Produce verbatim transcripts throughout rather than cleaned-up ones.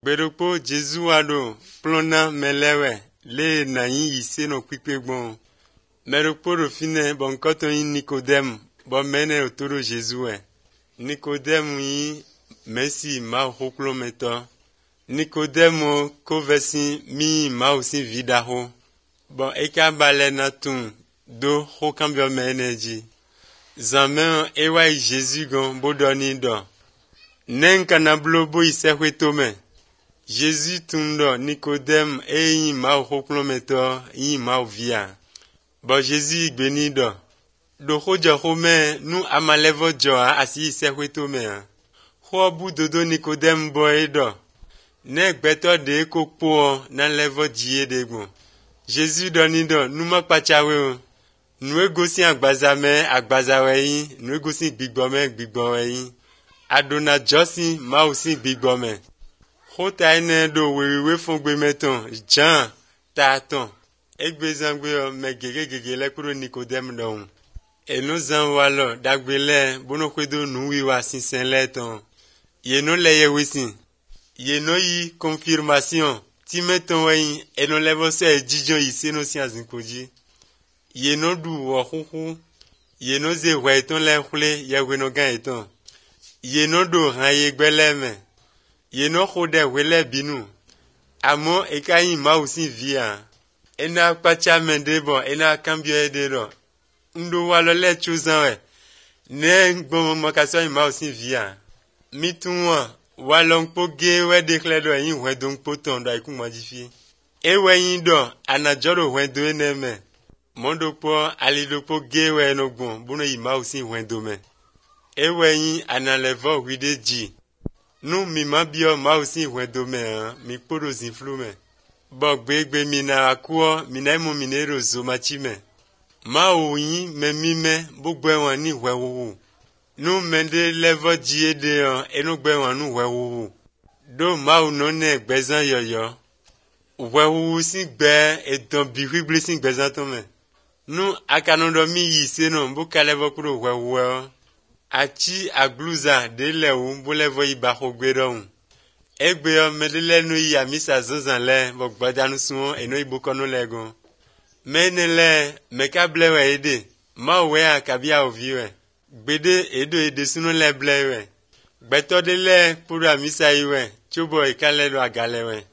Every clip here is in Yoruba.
Beropo Jesu ado plona melewe le na yin yise no pipe gbon. Meropo ro fine bon koto yin Nicodème bon mene otoro Jesu e. Nicodème yin mesi ma hoklo meto. Nicodème ko vesi mi ma osi vidaho. Bon eka bale na tun do hokambio meneji. Zaman ewa Jesu gon bodoni do. Nenka na blobo ise wetome. Jésus tundo Nicodème e yin ma hoklo meto yin ma via. Bon Jésus béni do. Do hoja home nu amalevo joa asi ise wetome. Ho bu dodo Nicodème boy do. Ne gbeto de kokpo na levo die de gon. Jésus doni do nu ma pachawe o. Nu egosi agbazame agbazawe yin, nu egosi gbigbome gbigbome yin. Adona josi ma osi gbigbome. Hota ene do wewe fongbe meton, Jean, taton. Egbe zangwe me gege gege le kuro Nicodème don. E no zan walo dagbele bono kwedo nuwi wa sinsen leton. Ye no leye wisin. Ye no yi confirmation. Ti meton weyin e no levo se e jijon yi se no si azinkoji. Ye no du wo huhu. Ye no ze weton le hule ye we no gan eton. Ye no do han ye gbele me. Ye no khode wele binu. Amo ekayin ma osi via. Ena pacha mende bon, ena kambio ede do. Ndo walo le chuzan we. Ne gbon makaso ma osi via. Mi tunwa walong po ge we dekle do yin we don po ton do iku majifi. E we yin do anajoro we do eneme. Mondo po ali do po ge we no gbon, bono yi ma osi we do me. E we yin analevo wide ji. Nu mi ma bio ma osi wendo me mi poro zinflu me. Bo gbegbe mi na akuo mi na mo mi ne rozo machi me. Ma oyin me mi me bo gbe won ni wewu. Nu mende level die de on e no gbe won nu wewu. Do ma o no ne gbezan yoyo. Wewu si gbe e don bi hibli si gbezan to me. Nu akanodo mi yi se no bo kalevo kuro wewu. Achi agluza de lewu bolevo iba hogberon. Egbe yo medele no yi amisa zozan le bo gbadanu suwon eno ibokono legon. Menele mekablewe ede ma we akabia oviwe. Gbede edo ede sunu le blewe. Gbeto de le puru amisa iwe chobo ikale do agalewe.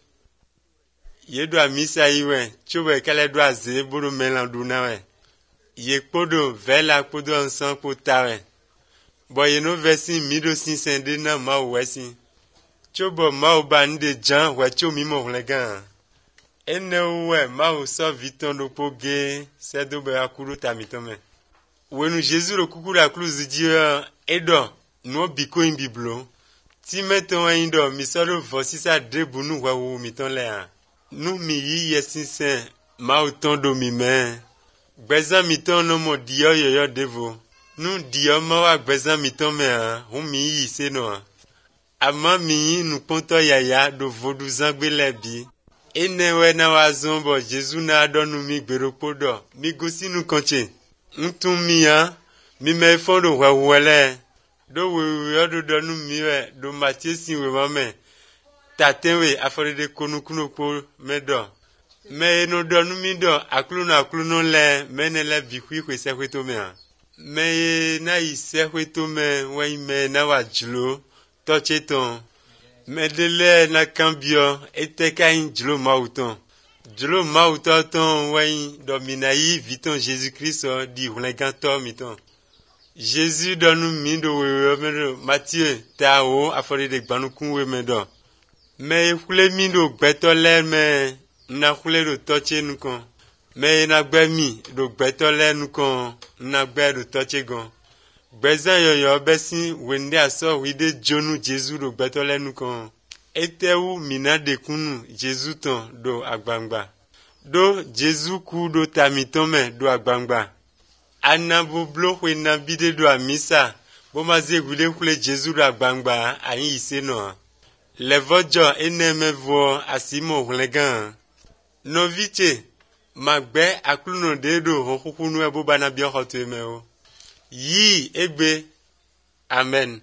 Yedo amisa iwe chobo ikale do aze buru melandu nawe. Ye podo vela podo ansan potawe. Boye no vesi mido sinsende na ma wesi. Chobo ma oba nde jan wacho mi mo legan. Ene uwe ma o so viton do poge sedo be akuru tamitome. Wenu Jésus ro kukuru akluzi dio edo no biko in biblo. Ti meton indo mi soro vosisa debunu wawu miton le an. Nu mi yi yesinsen ma o tondo mi me. Gbezan miton no mo dio yoyo devo. Nu diyo ma wa gbezan mi ton me an, hun mi yi se no an. Ama mi yi nu ponto yaya do vodu zangbe lebi. Ene we na wa zombo, Jesu na adonu mi gberopo do. Mi gosi nu konche. Ntun mi an, mi me fondo we wele. Do we we do donu mi we, do matye si we mame. Taten we aforede konu kuno po me do. Me no donu mi do, aklu na aklu no le, mene le bikwi kwe se kwe to me an. Me na ise weto me we me na wajlo toche ton me dele na kambio eteka in jlo mauton jlo mauton ton we domina yi viton Jésus Christ di huleganto miton Jésus donu mindo we me Matthieu tao afori de gbanukun we me do me hule mindo gbeto le me na hule do toche nukon me na gbe mi do gbeto le nukon na gbe do toche gon. Gbezan yoyo besin wende aso wide jonu Jesu do gbeto le nukon. Etewu mina de kunu Jesu ton do agbangba. Do Jesu ku do tamitome do agbangba. Anabo blo we na bide do amisa. Bo maze gule hule Jesu do agbangba ayin ise no. Levojo eneme vo asimo hulegan. No viche magbe akluno dedo hokukunu ebo bana biyo hotu eme o. Yi egbe. Amen.